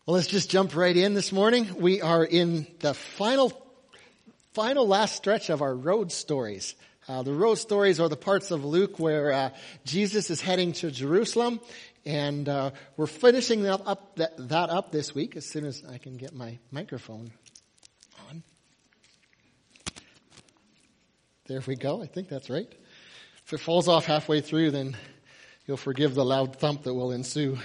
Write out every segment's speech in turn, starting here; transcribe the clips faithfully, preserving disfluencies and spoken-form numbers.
Well, let's just jump right in this morning. We are in the final, final last stretch of our road stories. Uh, the road stories are the parts of Luke where uh, Jesus is heading to Jerusalem, and uh, we're finishing that up, that, that up this week as soon as I can get my microphone on. There we go. I think that's right. If it falls off halfway through, then you'll forgive the loud thump that will ensue.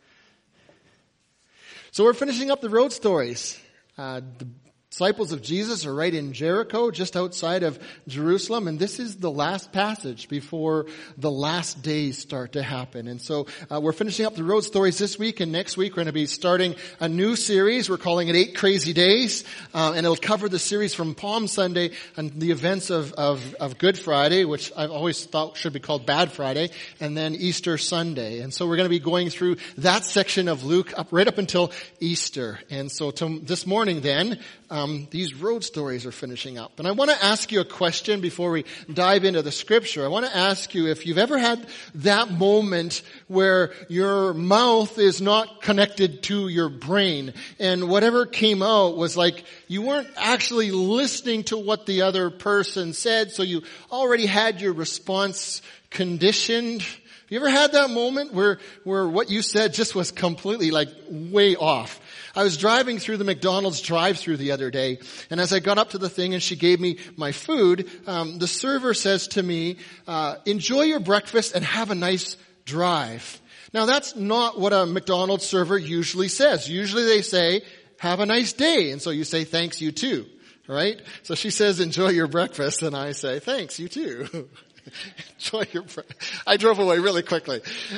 So we're finishing up the road stories. Uh, the disciples of Jesus are right in Jericho, just outside of Jerusalem, and this is the last passage before the last days start to happen. And so uh, we're finishing up the road stories this week, and next week we're going to be starting a new series. We're calling it Eight Crazy Days, uh, and it'll cover the series from Palm Sunday and the events of, of, of Good Friday, which I've always thought should be called Bad Friday, and then Easter Sunday. And so we're going to be going through that section of Luke up right up until Easter. And so to, this morning then, Um, these road stories are finishing up. And I want to ask you a question before we dive into the scripture. I want to ask you if you've ever had that moment where your mouth is not connected to your brain, and whatever came out was like you weren't actually listening to what the other person said, so you already had your response conditioned. Have you ever had that moment where, where what you said just was completely like way off? I was driving through the McDonald's drive-thru the other day, and as I got up to the thing and she gave me my food, um, the server says to me, uh, enjoy your breakfast and have a nice drive. Now that's not what a McDonald's server usually says. Usually they say, have a nice day. And so you say, thanks, you too. Right? So she says, enjoy your breakfast, and I say, thanks, you too. Enjoy your breakfast. I drove away really quickly.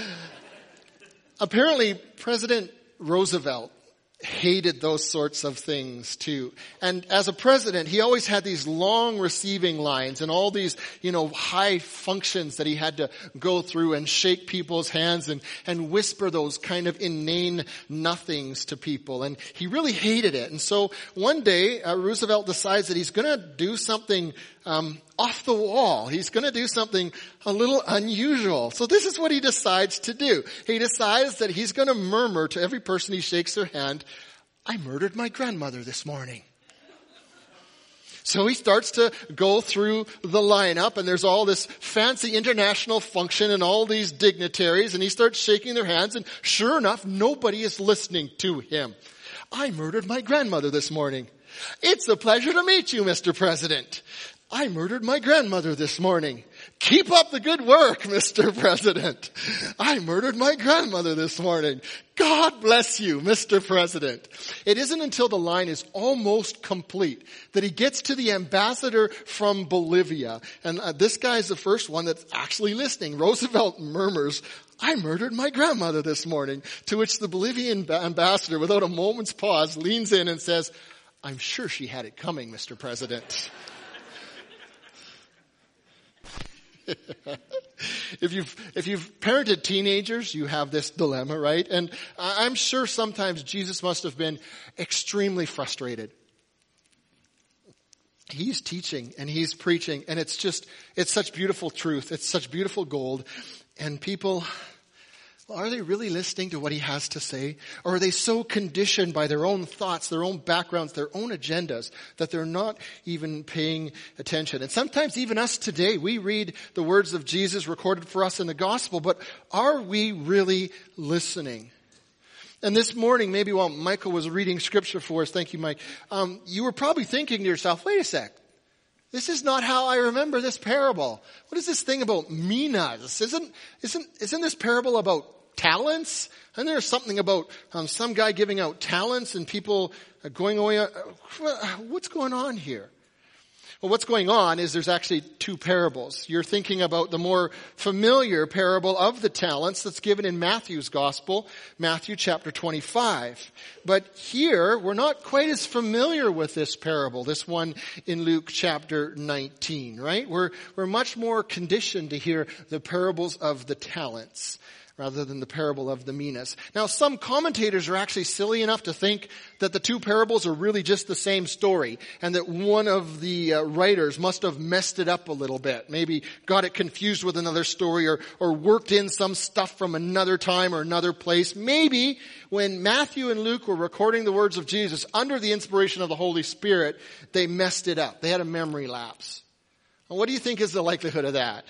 Apparently, President Roosevelt hated those sorts of things too. And as a president, he always had these long receiving lines and all these, you know, high functions that he had to go through and shake people's hands and, and whisper those kind of inane nothings to people. And he really hated it. And so one day, uh, Roosevelt decides that he's going to do something um off the wall. He's going to do something a little unusual. So this is what he decides to do. He decides that he's going to murmur to every person he shakes their hand, I murdered my grandmother this morning. So he starts to go through the lineup, and there's all this fancy international function and all these dignitaries, and he starts shaking their hands, and sure enough, nobody is listening to him. I murdered my grandmother this morning. It's a pleasure to meet you, Mister President. I murdered my grandmother this morning. Keep up the good work, Mister President. I murdered my grandmother this morning. God bless you, Mister President. It isn't until the line is almost complete that he gets to the ambassador from Bolivia. And uh, this guy is the first one that's actually listening. Roosevelt murmurs, I murdered my grandmother this morning. To which the Bolivian ambassador, without a moment's pause, leans in and says, I'm sure she had it coming, Mister President. If you've, if you've parented teenagers, you have this dilemma, right? And I'm sure sometimes Jesus must have been extremely frustrated. He's teaching and he's preaching, and it's just, it's such beautiful truth. It's such beautiful gold. And people, well, are they really listening to what he has to say? Or are they so conditioned by their own thoughts, their own backgrounds, their own agendas, that they're not even paying attention? And sometimes even us today, we read the words of Jesus recorded for us in the gospel, but are we really listening? And this morning, maybe while Michael was reading scripture for us, thank you, Mike, um, you were probably thinking to yourself, wait a sec. This is not how I remember this parable. What is this thing about minas? Isn't, isn't, isn't this parable about talents? And there's something about um, some guy giving out talents and people going away. Uh, what's going on here? Well, what's going on is there's actually two parables. You're thinking about the more familiar parable of the talents that's given in Matthew's gospel, Matthew chapter twenty-five. But here, we're not quite as familiar with this parable, this one in Luke chapter nineteen, right? We're, we're much more conditioned to hear the parables of the talents. rather than the parable of the minas. Now, some commentators are actually silly enough to think that the two parables are really just the same story, and that one of the uh, writers must have messed it up a little bit. Maybe got it confused with another story, or, or worked in some stuff from another time or another place. Maybe when Matthew and Luke were recording the words of Jesus under the inspiration of the Holy Spirit, they messed it up. They had a memory lapse. Well, what do you think is the likelihood of that?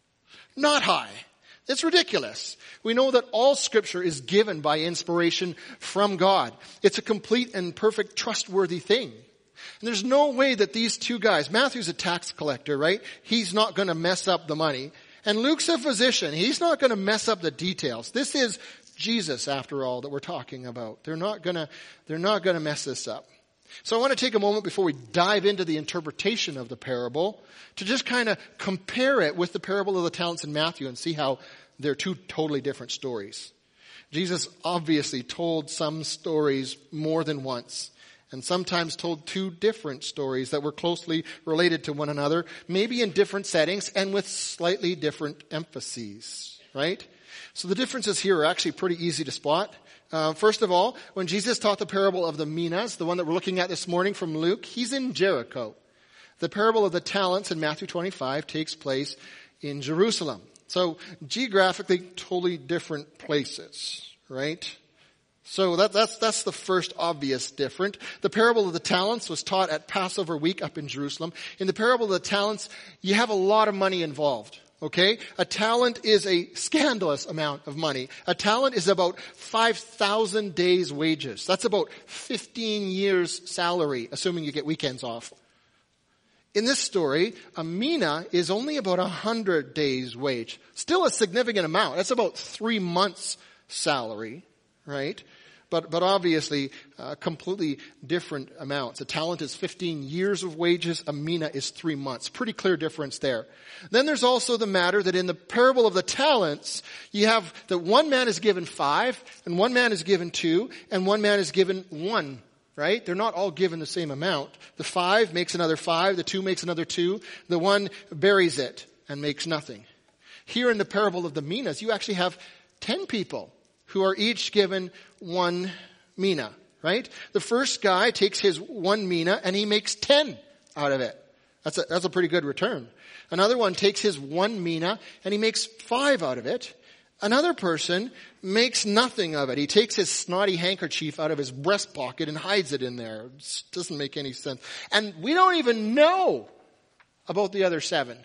Not high. It's ridiculous. We know that all Scripture is given by inspiration from God. It's a complete and perfect trustworthy thing. And there's no way that these two guys, Matthew's a tax collector, right? He's not going to mess up the money. And Luke's a physician. He's not going to mess up the details. This is Jesus, after all, that we're talking about. They're not going to, they're not going to mess this up. So I want to take a moment before we dive into the interpretation of the parable to just kind of compare it with the parable of the talents in Matthew and see how they're two totally different stories. Jesus obviously told some stories more than once, and sometimes told two different stories that were closely related to one another, maybe in different settings and with slightly different emphases, right? So the differences here are actually pretty easy to spot. Uh, first of all, when Jesus taught the parable of the minas, the one that we're looking at this morning from Luke, he's in Jericho. The parable of the talents in Matthew twenty-five takes place in Jerusalem. So geographically, totally different places, right? So that, that's, that's the first obvious difference. The parable of the talents was taught at Passover week up in Jerusalem. In the parable of the talents, you have a lot of money involved. Okay? A talent is a scandalous amount of money. A talent is about five thousand days wages. That's about fifteen years salary, assuming you get weekends off. In this story, a mina is only about one hundred days wage. Still a significant amount. That's about three months salary, right? But, but obviously, uh, completely different amounts. A talent is fifteen years of wages. A mina is three months. Pretty clear difference there. Then there's also the matter that in the parable of the talents, you have that one man is given five, and one man is given two, and one man is given one, right? They're not all given the same amount. The five makes another five. The two makes another two. The one buries it and makes nothing. Here in the parable of the minas, you actually have ten people who are each given one mina, right? The first guy takes his one mina and he makes ten out of it. That's a, that's a pretty good return. Another one takes his one mina and he makes five out of it. Another person makes nothing of it. He takes his snotty handkerchief out of his breast pocket and hides it in there. It doesn't make any sense. And we don't even know about the other seven.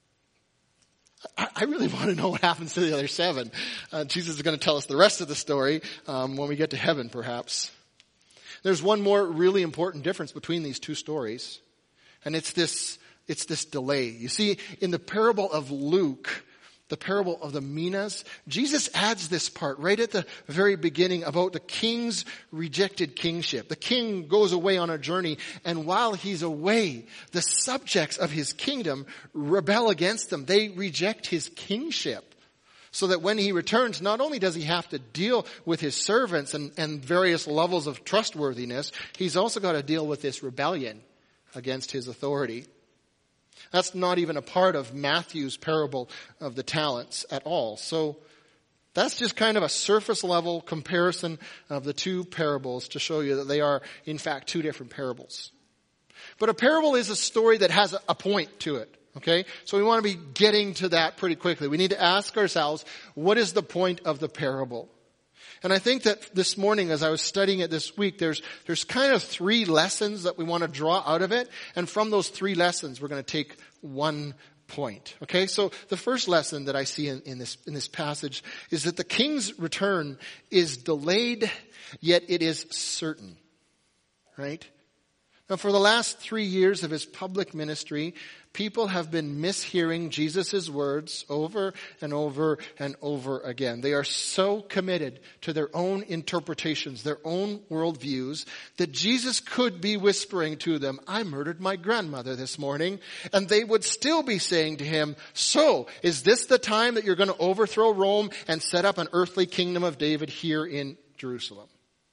I really want to know what happens to the other seven. Uh, Jesus is going to tell us the rest of the story um, when we get to heaven, perhaps. There's one more really important difference between these two stories, and it's this, it's this delay. You see, in the parable of Luke, the parable of the minas, Jesus adds this part right at the very beginning about the king's rejected kingship. The king goes away on a journey, and while he's away, the subjects of his kingdom rebel against him. They reject his kingship. So that when he returns, not only does he have to deal with his servants and, and various levels of trustworthiness, he's also got to deal with this rebellion against his authority. That's not even a part of Matthew's parable of the talents at all. So that's just kind of a surface level comparison of the two parables to show you that they are, in fact, two different parables. But a parable is a story that has a point to it. Okay? So we want to be getting to that pretty quickly. We need to ask ourselves, what is the point of the parable? And I think that this morning, as I was studying it this week, there's, there's kind of three lessons that we want to draw out of it. And from those three lessons, we're going to take one point. Okay? So the first lesson that I see in, in this, in this passage is that the king's return is delayed, yet it is certain. Right? Now, for the last three years of his public ministry, people have been mishearing Jesus' words over and over and over again. They are so committed to their own interpretations, their own worldviews, that Jesus could be whispering to them, I murdered my grandmother this morning. And they would still be saying to him, so, is this the time that you're going to overthrow Rome and set up an earthly kingdom of David here in Jerusalem?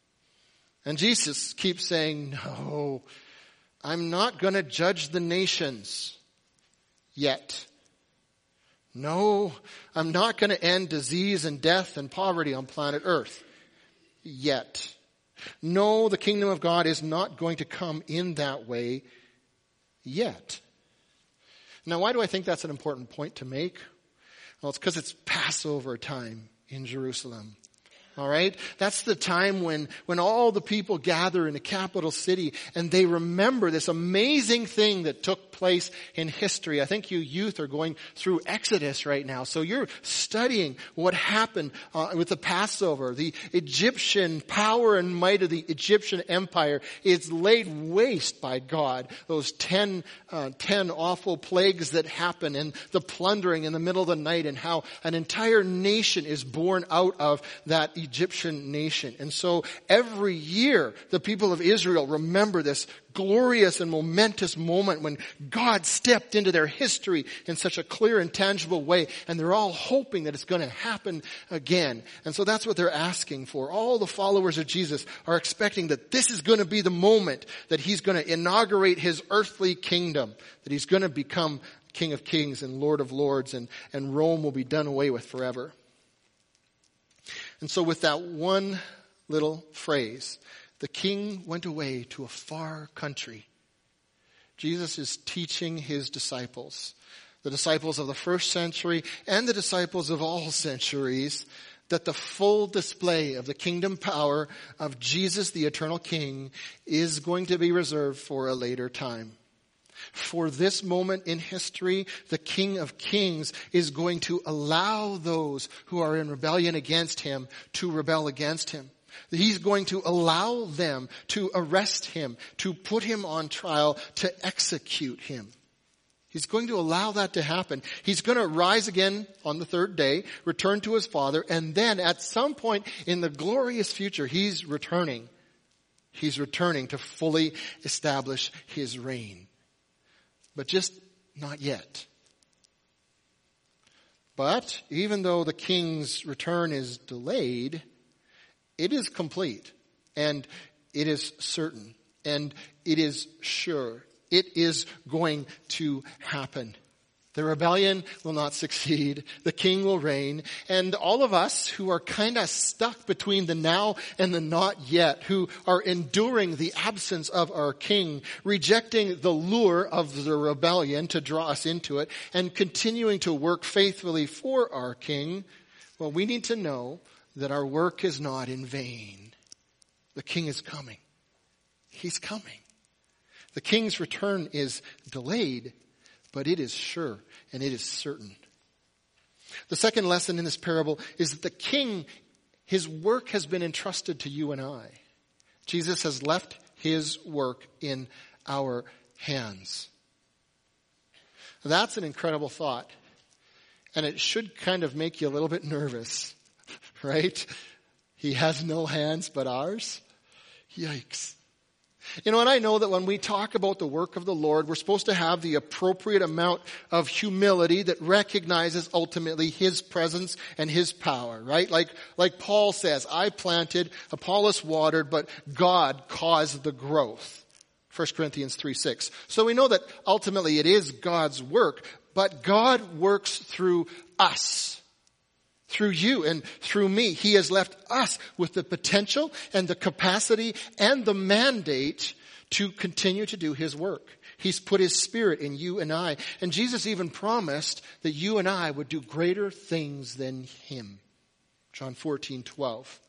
And Jesus keeps saying, no, I'm not going to judge the nations yet. No, I'm not going to end disease and death and poverty on planet Earth. Yet. No, the kingdom of God is not going to come in that way yet. Now, why do I think that's an important point to make? Well, it's because it's Passover time in Jerusalem. All right? That's the time when, when all the people gather in the capital city and they remember this amazing thing that took place in history. I think you youth are going through Exodus right now. So you're studying what happened uh, with the Passover. The Egyptian power and might of the Egyptian empire is laid waste by God. Those ten, uh, ten awful plagues that happen and the plundering in the middle of the night and how an entire nation is born out of that Egyptian nation. And so every year the people of Israel remember this glorious and momentous moment when God stepped into their history in such a clear and tangible way, and they're all hoping that it's going to happen again. And so that's what they're asking for. All the followers of Jesus are expecting that this is going to be the moment that he's going to inaugurate his earthly kingdom, that he's going to become King of Kings and Lord of Lords, and, and Rome will be done away with forever. And so with that one little phrase, the king went away to a far country, Jesus is teaching his disciples, the disciples of the first century and the disciples of all centuries, that the full display of the kingdom power of Jesus, the eternal King, is going to be reserved for a later time. For this moment in history, the King of Kings is going to allow those who are in rebellion against him to rebel against him. He's going to allow them to arrest him, to put him on trial, to execute him. He's going to allow that to happen. He's going to rise again on the third day, return to his Father, and then at some point in the glorious future, he's returning. He's returning to fully establish his reign. But just not yet. But even though the king's return is delayed, it is complete, and it is certain, and it is sure. It is going to happen. The rebellion will not succeed. The king will reign. And all of us who are kind of stuck between the now and the not yet, who are enduring the absence of our king, rejecting the lure of the rebellion to draw us into it, and continuing to work faithfully for our king, well, we need to know that our work is not in vain. The king is coming. He's coming. The king's return is delayed, but it is sure and it is certain. The second lesson in this parable is that the king, his work has been entrusted to you and I. Jesus has left his work in our hands. That's an incredible thought. And it should kind of make you a little bit nervous. Right? He has no hands but ours. Yikes. You know, and I know that when we talk about the work of the Lord, we're supposed to have the appropriate amount of humility that recognizes ultimately his presence and his power, right? Like, like Paul says, I planted, Apollos watered, but God caused the growth. First Corinthians three six. So we know that ultimately it is God's work, but God works through us. Through you and through me. He has left us with the potential and the capacity and the mandate to continue to do his work. He's put his Spirit in you and I. And Jesus even promised that you and I would do greater things than him. John fourteen twelve.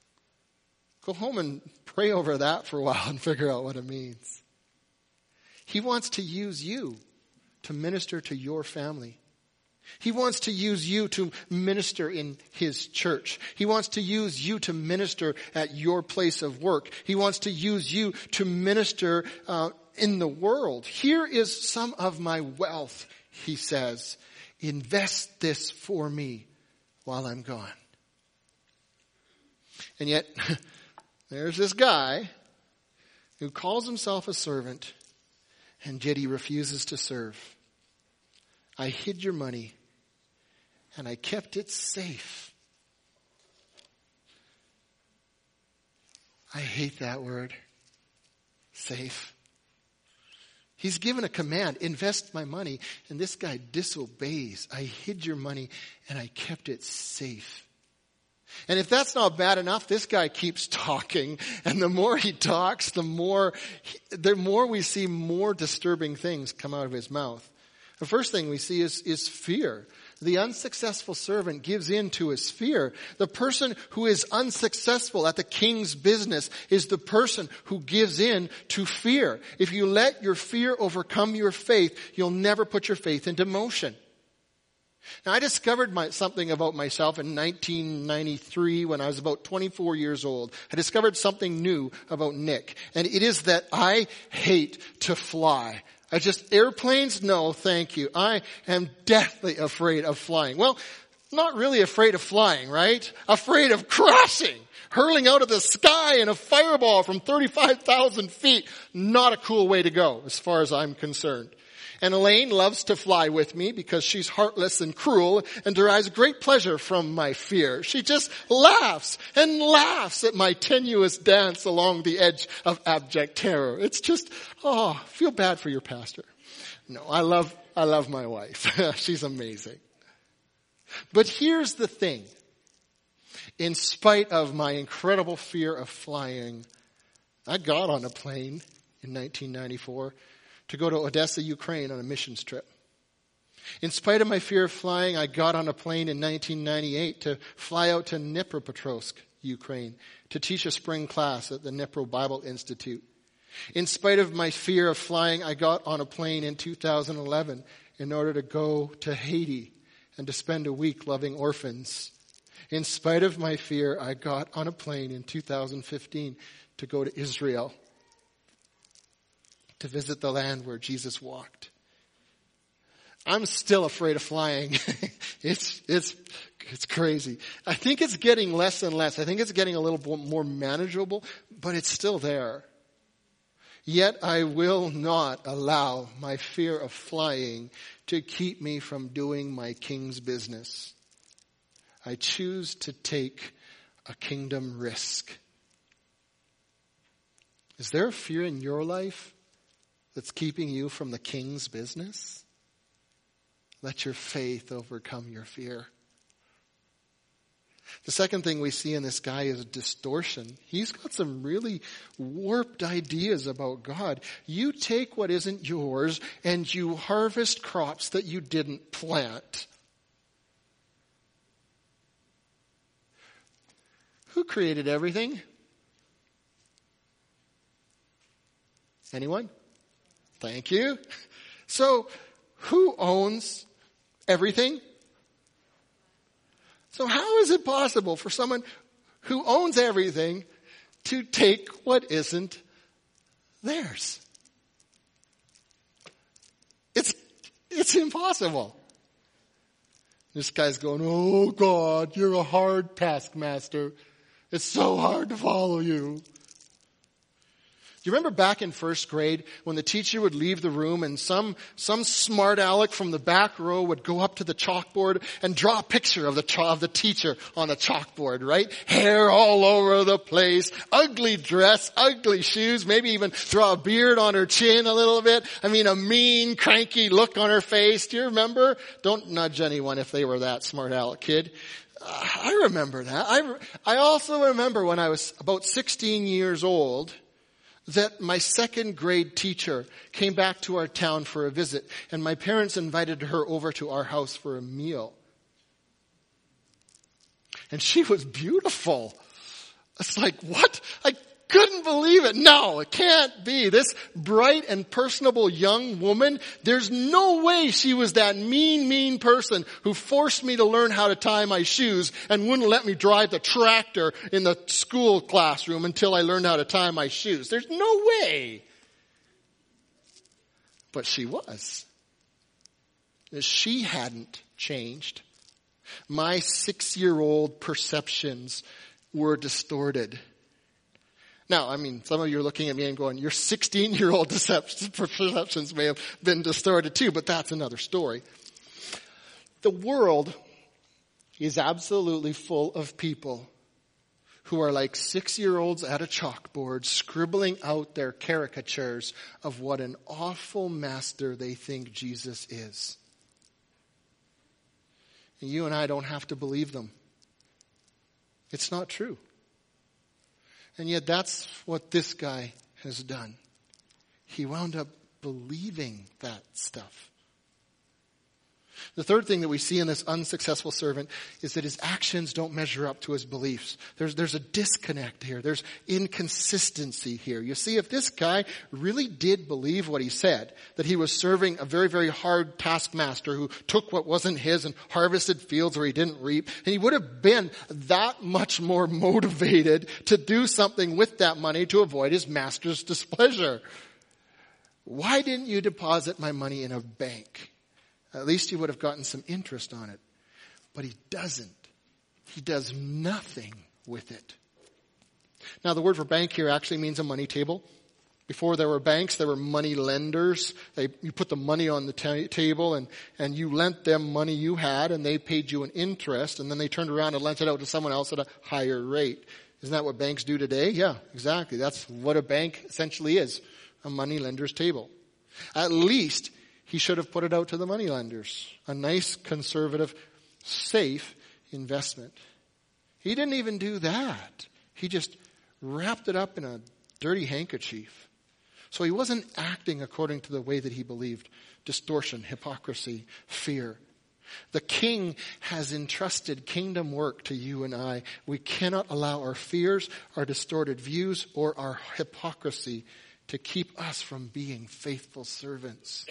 Go home and pray over that for a while and figure out what it means. He wants to use you to minister to your family. He wants to use you to minister in his church. He wants to use you to minister at your place of work. He wants to use you to minister uh, in the world. Here is some of my wealth, he says. Invest this for me while I'm gone. And yet, there's this guy who calls himself a servant, and yet he refuses to serve. I hid your money, and I kept it safe. I hate that word, safe. He's given a command, invest my money, and this guy disobeys. I hid your money and I kept it safe. And if that's not bad enough, this guy keeps talking, and the more he talks, the more, the more we see more disturbing things come out of his mouth. The first thing we see is, is fear. The unsuccessful servant gives in to his fear. The person who is unsuccessful at the king's business is the person who gives in to fear. If you let your fear overcome your faith, you'll never put your faith into motion. Now, I discovered my, something about myself in nineteen ninety-three when I was about twenty-four years old. I discovered something new about Nick, and it is that I hate to fly. I just, airplanes, no, thank you. I am deathly afraid of flying. Well, not really afraid of flying, right? Afraid of crashing, hurling out of the sky in a fireball from thirty-five thousand feet. Not a cool way to go, as far as I'm concerned. And Elaine loves to fly with me because she's heartless and cruel and derives great pleasure from my fear. She just laughs and laughs at my tenuous dance along the edge of abject terror. It's just, oh, feel bad for your pastor. No, I love, I love my wife. She's amazing. But here's the thing. In spite of my incredible fear of flying, I got on a plane in nineteen ninety-four to go to Odessa, Ukraine on a missions trip. In spite of my fear of flying, I got on a plane in nineteen ninety-eight to fly out to Dnipropetrovsk, Ukraine, to teach a spring class at the Dnipro Bible Institute. In spite of my fear of flying, I got on a plane in two thousand eleven in order to go to Haiti and to spend a week loving orphans. In spite of my fear, I got on a plane in two thousand fifteen to go to Israel, to visit the land where Jesus walked. I'm still afraid of flying. it's, it's, it's crazy. I think it's getting less and less. I think it's getting a little more manageable, but it's still there. Yet I will not allow my fear of flying to keep me from doing my king's business. I choose to take a kingdom risk. Is there a fear in your life that's keeping you from the king's business? Let your faith overcome your fear. The second thing we see in this guy is distortion. He's got some really warped ideas about God. You take what isn't yours and you harvest crops that you didn't plant. Who created everything? Anyone? Thank you. So, who owns everything? So how is it possible for someone who owns everything to take what isn't theirs? It's, it's impossible. This guy's going, oh God, you're a hard taskmaster. It's so hard to follow you. Do you remember back in first grade when the teacher would leave the room and some, some smart aleck from the back row would go up to the chalkboard and draw a picture of the, ch- of the teacher on the chalkboard, right? Hair all over the place, ugly dress, ugly shoes, maybe even draw a beard on her chin a little bit. I mean, a mean, cranky look on her face. Do you remember? Don't nudge anyone if they were that smart aleck kid. Uh, I remember that. I, I also remember when I was about sixteen years old, that my second grade teacher came back to our town for a visit, and my parents invited her over to our house for a meal. And she was beautiful. It's like, what? I couldn't believe it. No, it can't be. This bright and personable young woman, there's no way she was that mean, mean person who forced me to learn how to tie my shoes and wouldn't let me drive the tractor in the school classroom until I learned how to tie my shoes. There's no way. But she was. She hadn't changed. My six-year-old perceptions were distorted. Now, I mean, some of you are looking at me and going, your sixteen-year-old perceptions may have been distorted too, but that's another story. The world is absolutely full of people who are like six-year-olds at a chalkboard scribbling out their caricatures of what an awful master they think Jesus is. And you and I don't have to believe them. It's not true. And yet that's what this guy has done. He wound up believing that stuff. The third thing that we see in this unsuccessful servant is that his actions don't measure up to his beliefs. There's, there's a disconnect here. There's inconsistency here. You see, if this guy really did believe what he said, that he was serving a very, very hard taskmaster who took what wasn't his and harvested fields where he didn't reap, and he would have been that much more motivated to do something with that money to avoid his master's displeasure. Why didn't you deposit my money in a bank? At least he would have gotten some interest on it. But he doesn't. He does nothing with it. Now, the word for bank here actually means a money table. Before there were banks, there were money lenders. They, you put the money on the ta- table and, and you lent them money you had and they paid you an interest and then they turned around and lent it out to someone else at a higher rate. Isn't that what banks do today? Yeah, exactly. That's what a bank essentially is. A money lender's table. At least he should have put it out to the money lenders. A nice, conservative, safe investment. He didn't even do that. He just wrapped it up in a dirty handkerchief. So he wasn't acting according to the way that he believed. Distortion, hypocrisy, fear. The King has entrusted kingdom work to you and I. We cannot allow our fears, our distorted views, or our hypocrisy to keep us from being faithful servants.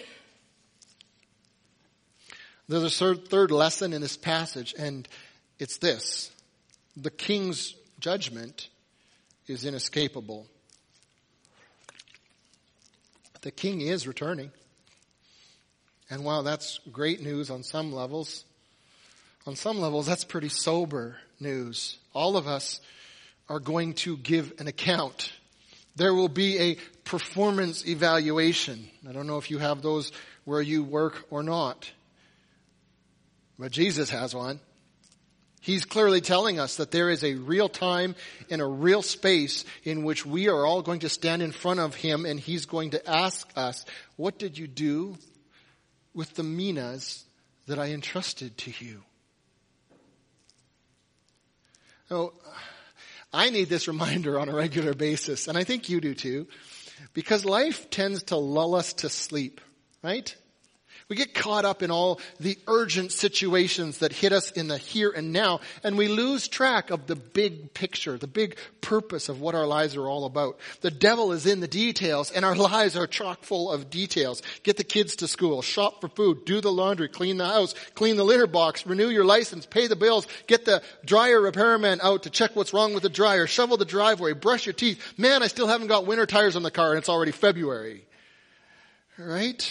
There's a third, third lesson in this passage, and it's this. The king's judgment is inescapable. The king is returning. And while that's great news on some levels, on some levels that's pretty sober news. All of us are going to give an account. There will be a performance evaluation. I don't know if you have those where you work or not. But Jesus has one. He's clearly telling us that there is a real time and a real space in which we are all going to stand in front of him and he's going to ask us, what did you do with the minas that I entrusted to you? Oh, I need this reminder on a regular basis, and I think you do too, because life tends to lull us to sleep, right? We get caught up in all the urgent situations that hit us in the here and now, and we lose track of the big picture, the big purpose of what our lives are all about. The devil is in the details, and our lives are chock full of details. Get the kids to school, shop for food, do the laundry, clean the house, clean the litter box, renew your license, pay the bills, get the dryer repairman out to check what's wrong with the dryer, shovel the driveway, brush your teeth. Man, I still haven't got winter tires on the car, and it's already February. Right?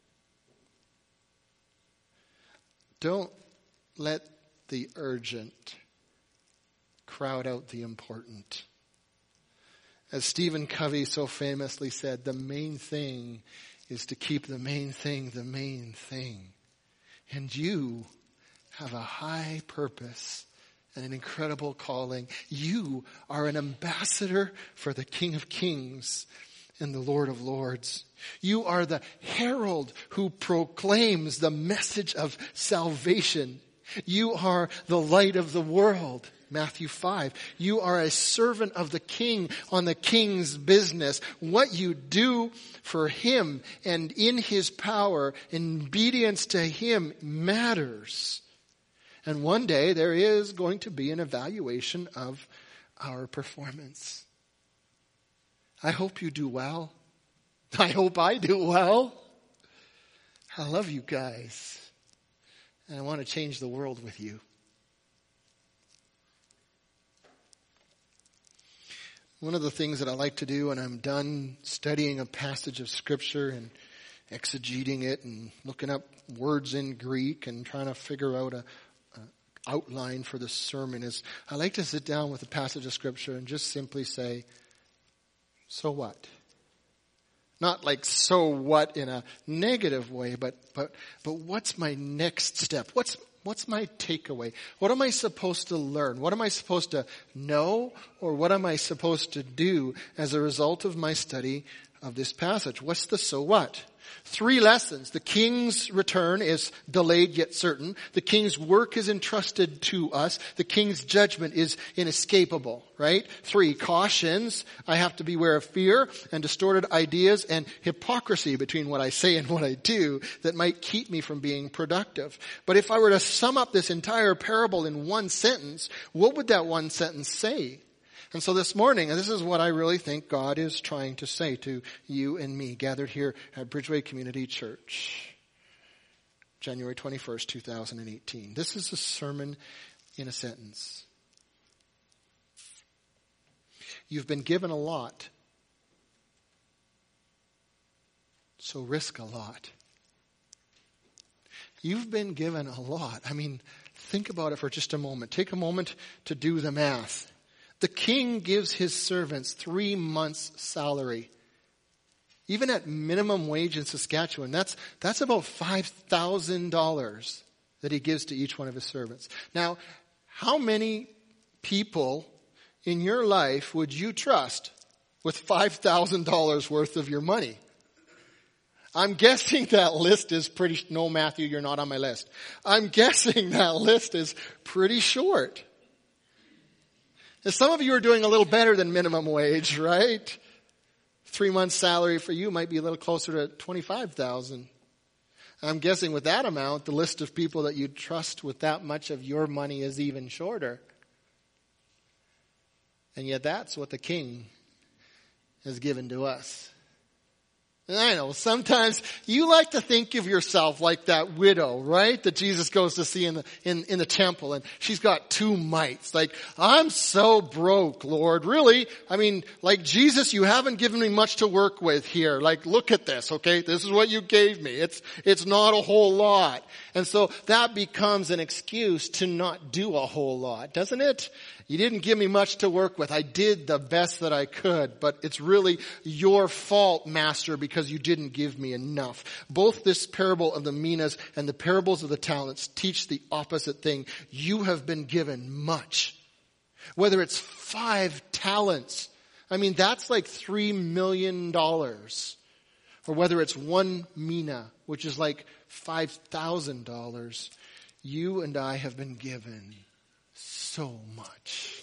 Don't let the urgent crowd out the important. As Stephen Covey so famously said, the main thing is to keep the main thing the main thing. And you have a high purpose and an incredible calling. You are an ambassador for the King of Kings and the Lord of Lords. You are the herald who proclaims the message of salvation. You are the light of the world. Matthew five. You are a servant of the King on the King's business. What you do for him and in his power, in obedience to him, matters. And one day there is going to be an evaluation of our performance. I hope you do well. I hope I do well. I love you guys. And I want to change the world with you. One of the things that I like to do when I'm done studying a passage of Scripture and exegeting it and looking up words in Greek and trying to figure out a, a outline for the sermon is I like to sit down with a passage of Scripture and just simply say, so what? Not like so what in a negative way, but but but what's my next step? What's What's my takeaway? What am I supposed to learn? What am I supposed to know? Or what am I supposed to do as a result of my study of this passage? What's the so what? Three lessons. The king's return is delayed yet certain. The king's work is entrusted to us. The king's judgment is inescapable, right? Three, cautions. I have to beware of fear and distorted ideas and hypocrisy between what I say and what I do that might keep me from being productive. But if I were to sum up this entire parable in one sentence, what would that one sentence say? And so this morning, and this is what I really think God is trying to say to you and me gathered here at Bridgeway Community Church, January twenty-first, two thousand eighteen. This is a sermon in a sentence. You've been given a lot, so risk a lot. You've been given a lot. I mean, think about it for just a moment. Take a moment to do the math. The king gives his servants three months' salary. Even at minimum wage in Saskatchewan, that's, that's about five thousand dollars that he gives to each one of his servants. Now, how many people in your life would you trust with five thousand dollars worth of your money? I'm guessing that list is pretty, no, Matthew, you're not on my list. I'm guessing that list is pretty short. Now, some of you are doing a little better than minimum wage, right? Three months salary for you might be a little closer to twenty-five thousand dollars. I'm guessing with that amount, the list of people that you trust with that much of your money is even shorter. And yet that's what the king has given to us. And I know, sometimes you like to think of yourself like that widow, right? That Jesus goes to see in the, in, in the temple, and she's got two mites. Like, I'm so broke, Lord. Really? I mean, like Jesus, you haven't given me much to work with here. Like, look at this, okay? This is what you gave me. It's, it's not a whole lot. And so that becomes an excuse to not do a whole lot, doesn't it? You didn't give me much to work with. I did the best that I could, but it's really your fault, Master, because you didn't give me enough. Both this parable of the minas and the parables of the talents teach the opposite thing. You have been given much. Whether it's five talents, I mean, that's like three million dollars. Or whether it's one mina, which is like five thousand dollars, you and I have been given so much.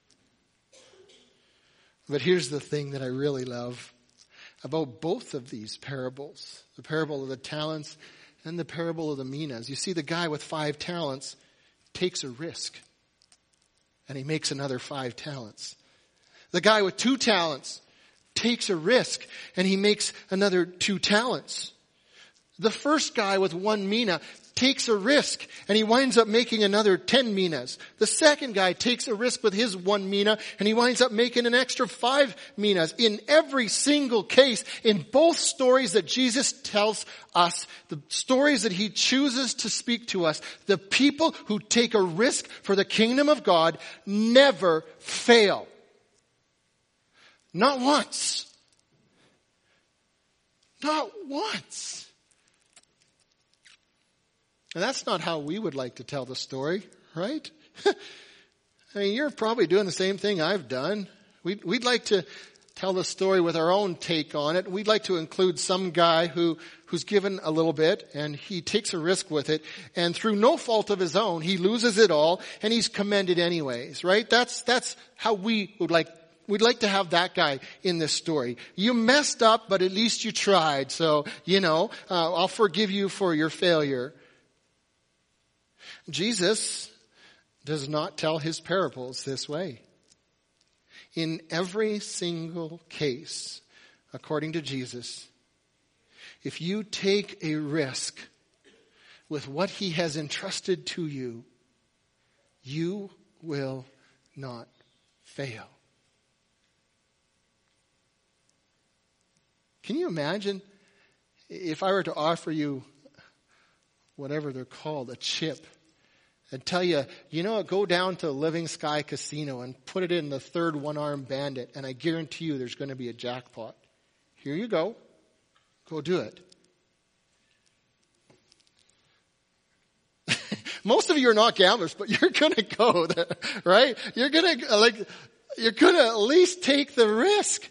But here's the thing that I really love about both of these parables, the parable of the talents and the parable of the minas. You see, the guy with five talents takes a risk, and he makes another five talents. The guy with two talents takes a risk, and he makes another two talents. The first guy with one mina takes a risk, and he winds up making another ten minas. The second guy takes a risk with his one mina, and he winds up making an extra five minas. In every single case, in both stories that Jesus tells us, the stories that he chooses to speak to us, the people who take a risk for the kingdom of God never fail. Not once. Not once. And that's not how we would like to tell the story, right? I mean, you're probably doing the same thing I've done. We'd, we'd like to tell the story with our own take on it. We'd like to include some guy who, who's given a little bit, and he takes a risk with it, and through no fault of his own, he loses it all, and he's commended anyways, right? That's, that's how we would like We'd like to have that guy in this story. You messed up, but at least you tried. So, you know, uh, I'll forgive you for your failure. Jesus does not tell his parables this way. In every single case, according to Jesus, if you take a risk with what he has entrusted to you, you will not fail. Can you imagine if I were to offer you whatever they're called, a chip, and tell you, you know, go down to Living Sky Casino and put it in the third one-armed bandit, and I guarantee you there's going to be a jackpot. Here you go. Go do it. Most of you are not gamblers, but you're gonna go there, right? You're gonna, like, you're gonna at least take the risk.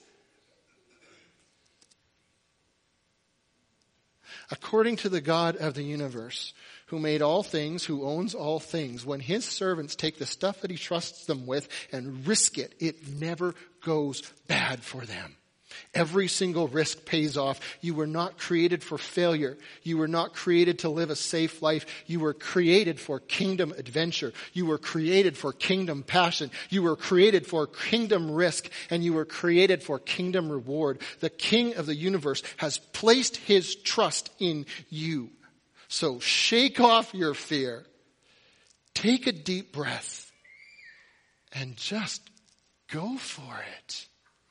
According to the God of the universe, who made all things, who owns all things, when his servants take the stuff that he trusts them with and risk it, it never goes bad for them. Every single risk pays off. You were not created for failure. You were not created to live a safe life. You were created for kingdom adventure. You were created for kingdom passion. You were created for kingdom risk, and you were created for kingdom reward. The King of the universe has placed his trust in you. So shake off your fear. Take a deep breath and just go for it.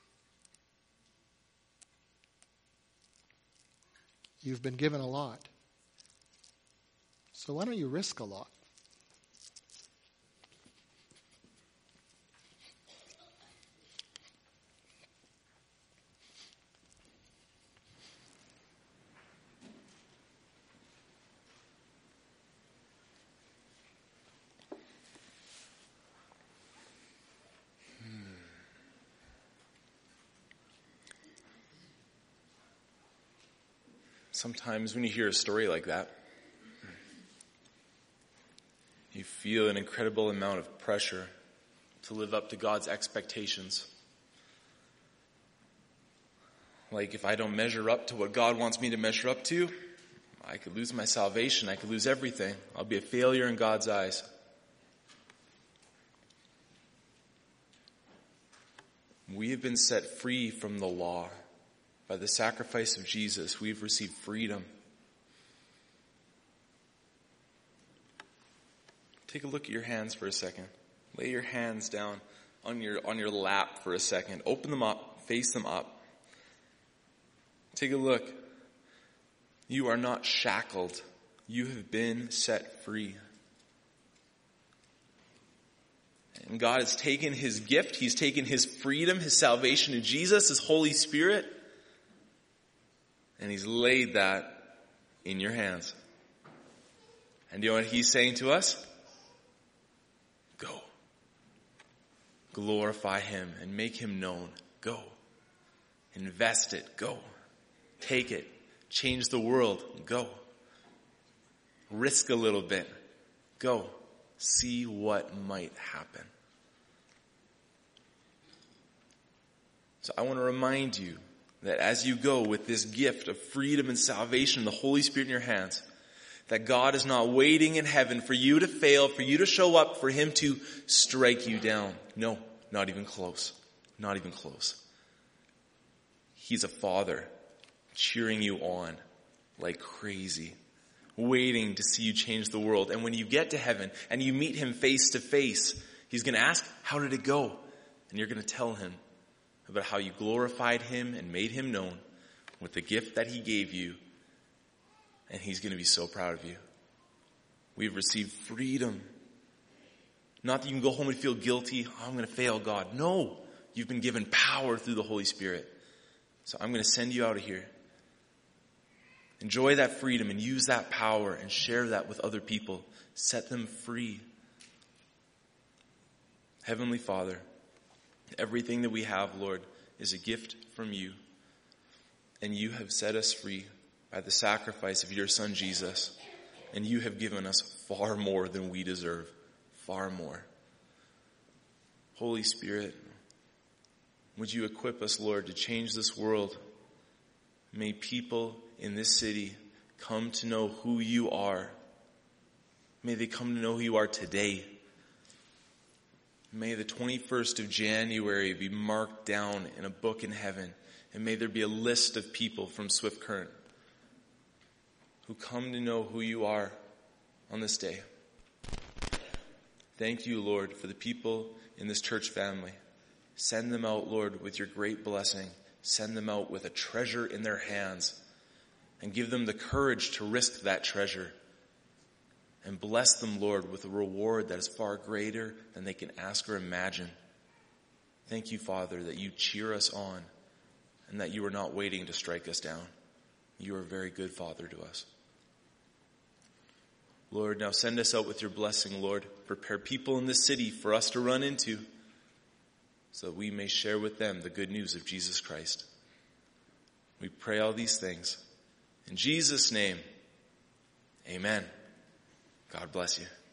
You've been given a lot. So why don't you risk a lot? Sometimes when you hear a story like that, you feel an incredible amount of pressure to live up to God's expectations. Like, if I don't measure up to what God wants me to measure up to, I could lose my salvation. I could lose everything. I'll be a failure in God's eyes. We have been set free from the law. By the sacrifice of Jesus, we've received freedom. Take a look at your hands for a second. Lay your hands down on your, on your lap for a second. Open them up. Face them up. Take a look. You are not shackled. You have been set free. And God has taken his gift. He's taken his freedom, his salvation in Jesus, his Holy Spirit. And he's laid that in your hands. And you know what he's saying to us? Go. Glorify him and make him known. Go. Invest it. Go. Take it. Change the world. Go. Risk a little bit. Go. See what might happen. So I want to remind you that as you go with this gift of freedom and salvation, the Holy Spirit in your hands, that God is not waiting in heaven for you to fail, for you to show up, for him to strike you down. No, not even close. Not even close. He's a father cheering you on like crazy, waiting to see you change the world. And when you get to heaven and you meet him face to face, he's going to ask, how did it go? And you're going to tell him about how you glorified him and made him known with the gift that he gave you. And he's going to be so proud of you. We've received freedom. Not that you can go home and feel guilty. Oh, I'm going to fail God. No, you've been given power through the Holy Spirit. So I'm going to send you out of here. Enjoy that freedom and use that power and share that with other people. Set them free. Heavenly Father, everything that we have, Lord, is a gift from you. And you have set us free by the sacrifice of your Son, Jesus. And you have given us far more than we deserve. Far more. Holy Spirit, would you equip us, Lord, to change this world? May people in this city come to know who you are. May they come to know who you are today. May the twenty-first of January be marked down in a book in heaven. And may there be a list of people from Swift Current who come to know who you are on this day. Thank you, Lord, for the people in this church family. Send them out, Lord, with your great blessing. Send them out with a treasure in their hands. And give them the courage to risk that treasure. And bless them, Lord, with a reward that is far greater than they can ask or imagine. Thank you, Father, that you cheer us on and that you are not waiting to strike us down. You are a very good Father to us. Lord, now send us out with your blessing, Lord. Prepare people in this city for us to run into so that we may share with them the good news of Jesus Christ. We pray all these things in Jesus' name. Amen. God bless you.